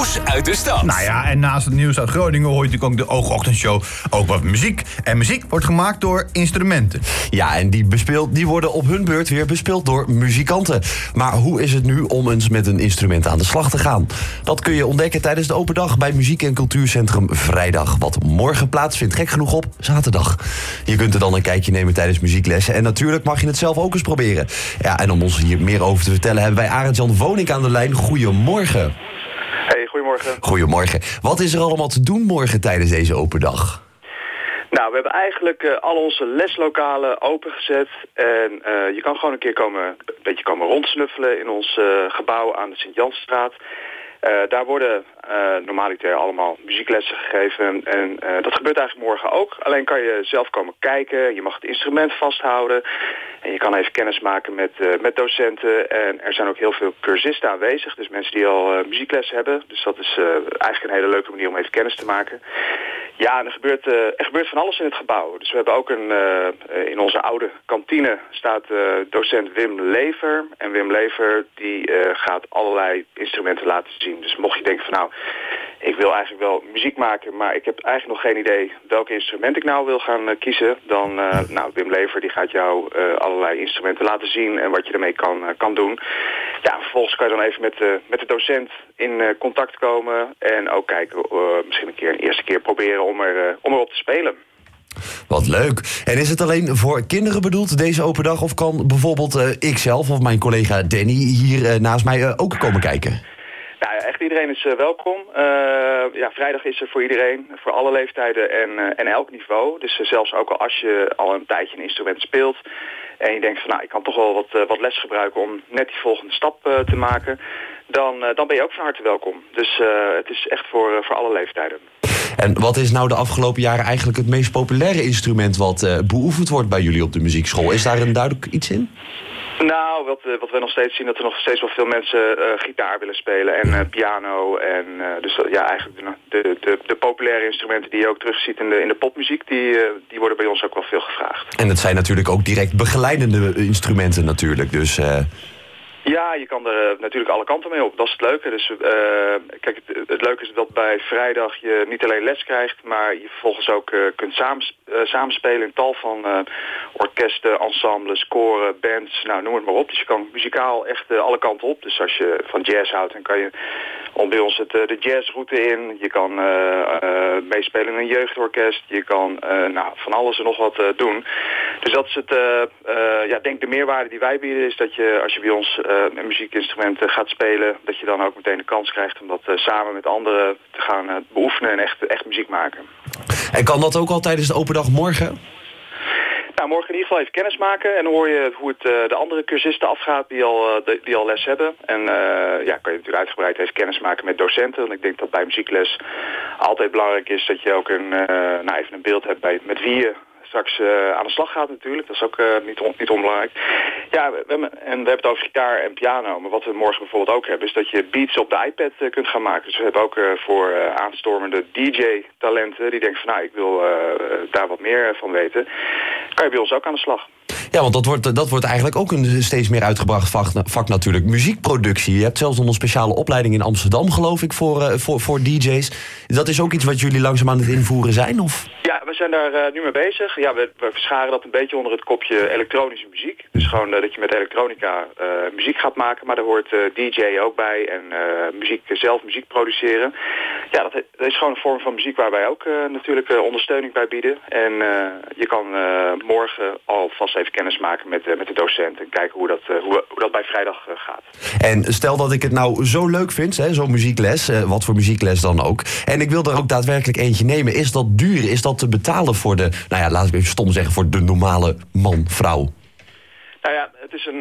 Nieuws uit de stad. Nou ja, en naast het nieuws uit Groningen hoor je natuurlijk ook de Oogochtendshow. Ook wat muziek. En muziek wordt gemaakt door instrumenten. Ja, en die worden op hun beurt weer bespeeld door muzikanten. Maar hoe is het nu om eens met een instrument aan de slag te gaan? Dat kun je ontdekken tijdens de open dag bij Muziek- en Cultuurcentrum Vrijdag. Wat morgen plaatsvindt, gek genoeg op zaterdag. Je kunt er dan een kijkje nemen tijdens muzieklessen. En natuurlijk mag je het zelf ook eens proberen. Ja, en om ons hier meer over te vertellen hebben wij Arend-Jan Vonink aan de lijn. Goedemorgen. Hey, goedemorgen. Goedemorgen. Wat is er allemaal te doen morgen tijdens deze open dag? Nou, we hebben eigenlijk al onze leslokalen opengezet. En je kan gewoon een beetje komen rondsnuffelen in ons gebouw aan de Sint-Jansstraat. Daar worden normaliter allemaal muzieklessen gegeven. En dat gebeurt eigenlijk morgen ook. Alleen kan je zelf komen kijken. Je mag het instrument vasthouden. En je kan even kennis maken met docenten. En er zijn ook heel veel cursisten aanwezig. Dus mensen die al muziekles hebben. Dus dat is eigenlijk een hele leuke manier om even kennis te maken. Ja, en er gebeurt van alles in het gebouw. Dus we hebben ook in onze oude kantine staat docent Wim Lever. En Wim Lever die gaat allerlei instrumenten laten zien. Dus mocht je denken van nou, ik wil eigenlijk wel muziek maken, maar ik heb eigenlijk nog geen idee welk instrument ik nou wil gaan kiezen. Dan, Wim Lever die gaat jou allerlei instrumenten laten zien en wat je ermee kan doen. Ja, vervolgens kan je dan even met de docent in contact komen en ook kijken, misschien een eerste keer proberen om erop te spelen. Wat leuk. En is het alleen voor kinderen bedoeld, deze open dag? Of kan bijvoorbeeld ikzelf of mijn collega Danny hier naast mij ook komen kijken? Nou, echt iedereen is welkom. Vrijdag is er voor iedereen, voor alle leeftijden en elk niveau. Dus zelfs ook als je al een tijdje een instrument speelt en je denkt van nou, ik kan toch wel wat les gebruiken om net die volgende stap te maken, dan ben je ook van harte welkom. Dus het is echt voor alle leeftijden. En wat is nou de afgelopen jaren eigenlijk het meest populaire instrument wat beoefend wordt bij jullie op de muziekschool? Is daar een duidelijk iets in? Nou, wat we nog steeds zien, dat er nog steeds wel veel mensen gitaar willen spelen en piano. En eigenlijk de populaire instrumenten die je ook terugziet in de popmuziek, die worden bij ons ook wel veel gevraagd. En het zijn natuurlijk ook direct begeleidende instrumenten natuurlijk, dus... Ja, je kan er natuurlijk alle kanten mee op. Dat is het leuke. Dus kijk, het leuke is dat bij vrijdag je niet alleen les krijgt, maar je vervolgens ook kunt samenspelen in tal van orkesten, ensembles, koren, bands, nou noem het maar op. Dus je kan muzikaal echt alle kanten op. Dus als je van jazz houdt, dan kan je bij ons de jazzroute in. Je kan meespelen in een jeugdorkest. Je kan van alles en nog wat doen. Dus dat is denk de meerwaarde die wij bieden is dat je, als je bij ons een muziekinstrument gaat spelen, dat je dan ook meteen de kans krijgt om dat samen met anderen te gaan beoefenen en echt muziek maken. En kan dat ook al tijdens de open dag morgen? Nou, morgen in ieder geval even kennis maken en dan hoor je hoe het de andere cursisten afgaat die al les hebben. En kan je natuurlijk uitgebreid even kennis maken met docenten. Want ik denk dat bij muziekles altijd belangrijk is dat je ook even een beeld hebt met wie je straks aan de slag gaat natuurlijk. Dat is ook niet onbelangrijk. Ja, we hebben het over gitaar en piano. Maar wat we morgen bijvoorbeeld ook hebben is dat je beats op de iPad kunt gaan maken. Dus we hebben ook voor aanstormende DJ-talenten die denken van nou, ik wil daar wat meer van weten. Kan je bij ons ook aan de slag. Ja, want dat wordt eigenlijk ook een steeds meer uitgebracht vak natuurlijk. Muziekproductie. Je hebt zelfs nog een speciale opleiding in Amsterdam, geloof ik, voor DJ's. Dat is ook iets wat jullie langzaam aan het invoeren zijn, of? Ja, we zijn daar nu mee bezig. Ja, we verscharen dat een beetje onder het kopje elektronische muziek. Dus gewoon dat je met elektronica muziek gaat maken. Maar daar hoort DJ ook bij en zelf muziek produceren. Ja, dat is gewoon een vorm van muziek waar wij ook natuurlijk ondersteuning bij bieden. En je kan morgen alvast even kennis maken met de docent en kijken hoe dat bij vrijdag gaat. En stel dat ik het nou zo leuk vind, zo'n muziekles, wat voor muziekles dan ook, en ik wil er ook daadwerkelijk eentje nemen, is dat duur? Is dat te betalen voor laat ik even stom zeggen, voor de normale man, vrouw? Nou ja, het is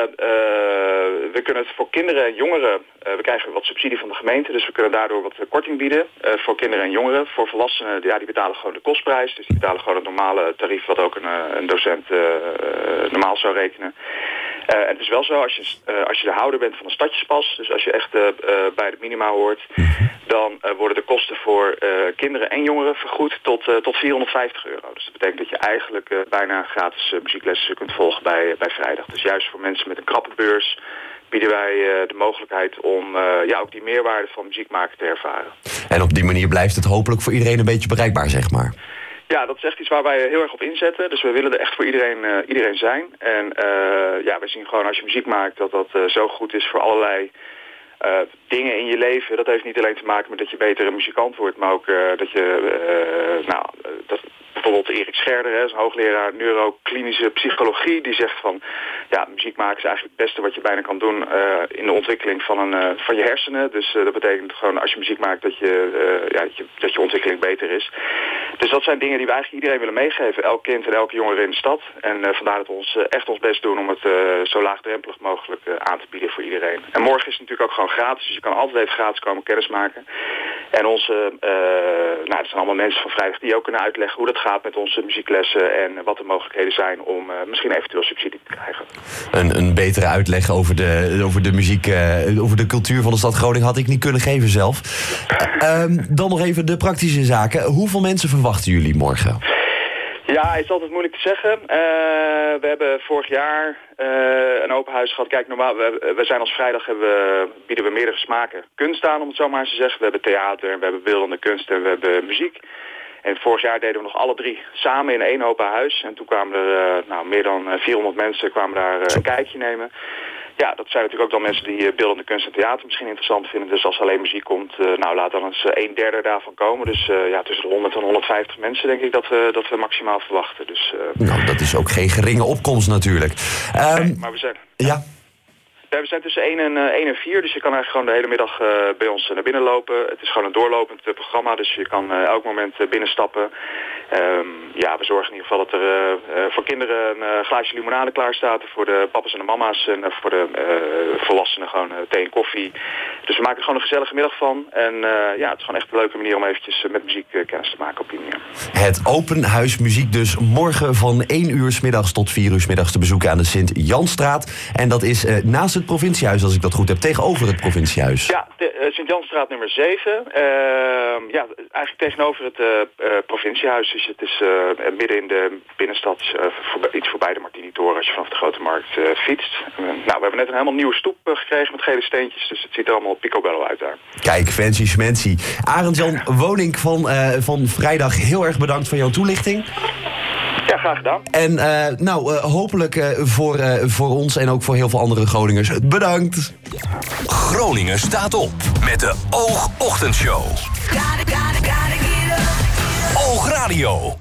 we kunnen het voor kinderen en jongeren, we krijgen wat subsidie van de gemeente, dus we kunnen daardoor wat korting bieden voor kinderen en jongeren. Voor volwassenen, die betalen gewoon de kostprijs, dus die betalen gewoon het normale tarief wat ook een docent normaal zou rekenen. En het is wel zo, als je de houder bent van een stadjespas, dus als je echt bij de minima hoort, dan worden de kosten voor kinderen en jongeren vergoed tot €450. Dus dat betekent dat je eigenlijk bijna gratis muzieklessen kunt volgen bij vrijdag. Dus juist voor mensen met een krappe beurs bieden wij de mogelijkheid om ook die meerwaarde van muziek maken te ervaren. En op die manier blijft het hopelijk voor iedereen een beetje bereikbaar, zeg maar. Ja, dat is echt iets waar wij heel erg op inzetten. Dus we willen er echt voor iedereen zijn. En we zien gewoon als je muziek maakt dat dat zo goed is voor allerlei dingen in je leven. Dat heeft niet alleen te maken met dat je beter een muzikant wordt, maar ook dat je, bijvoorbeeld Erik Scherder, is een hoogleraar neuroklinische psychologie, die zegt van, ja, muziek maken is eigenlijk het beste wat je bijna kan doen in de ontwikkeling van je hersenen. Dus dat betekent gewoon als je muziek maakt dat je ontwikkeling beter is. Dus dat zijn dingen die we eigenlijk iedereen willen meegeven. Elk kind en elke jongere in de stad. En vandaar dat we echt ons best doen om het zo laagdrempelig mogelijk aan te bieden voor iedereen. En morgen is het natuurlijk ook gewoon gratis. Dus je kan altijd even gratis komen kennismaken. En er zijn allemaal mensen van vrijdag die ook kunnen uitleggen hoe dat gaat met onze muzieklessen. En wat de mogelijkheden zijn om misschien eventueel subsidie te krijgen. Een betere uitleg over de muziek, over de cultuur van de stad Groningen had ik niet kunnen geven zelf. Dan nog even de praktische zaken. Hoeveel mensen verwachten jullie morgen? Ja, het is altijd moeilijk te zeggen. We hebben vorig jaar een open huis gehad. Kijk, normaal, we zijn als vrijdag bieden we meerdere smaken kunst aan, om het zo maar eens te zeggen. We hebben theater, we hebben beeldende kunst en we hebben muziek. En vorig jaar deden we nog alle drie samen in één open huis. En toen kwamen er meer dan 400 mensen kwamen daar een kijkje nemen. Ja, dat zijn natuurlijk ook dan mensen die beeldende kunst en theater misschien interessant vinden. Dus als alleen muziek komt, laat dan eens 1/3 daarvan komen. Dus tussen de 100 en 150 mensen denk ik dat we maximaal verwachten. Dus, dat is ook geen geringe opkomst natuurlijk. Nee, maar we zijn... Ja. We zijn tussen 1 en 4, dus je kan eigenlijk gewoon de hele middag bij ons naar binnen lopen. Het is gewoon een doorlopend programma, dus je kan elk moment binnenstappen. We zorgen in ieder geval dat er voor kinderen een glaasje limonade klaar staat. Voor de papa's en de mama's en voor de volwassenen gewoon thee en koffie. Dus we maken er gewoon een gezellige middag van. En het is gewoon echt een leuke manier om eventjes met muziek kennis te maken op die manier. Het open huis muziek dus morgen van 1 uur 's middags tot 4 uur 's middags te bezoeken aan de Sint-Janstraat. En dat is naast het provinciehuis, als ik dat goed heb, tegenover het provinciehuis. Ja, Sint-Janstraat nummer 7. Eigenlijk tegenover het provinciehuis. Dus het is midden in de binnenstad, iets voorbij de Martini-toren als je vanaf de Grote Markt fietst. We hebben net een helemaal nieuwe stoep gekregen met gele steentjes. Dus het ziet er allemaal picobello uit daar. Kijk, fancy schmancy. Arend-Jan Wonink van Vrijdag, heel erg bedankt voor jouw toelichting. Ja, graag gedaan. En hopelijk voor ons en ook voor heel veel andere Groningers. Bedankt. Groningen staat op met de Oogochtendshow. Oogradio.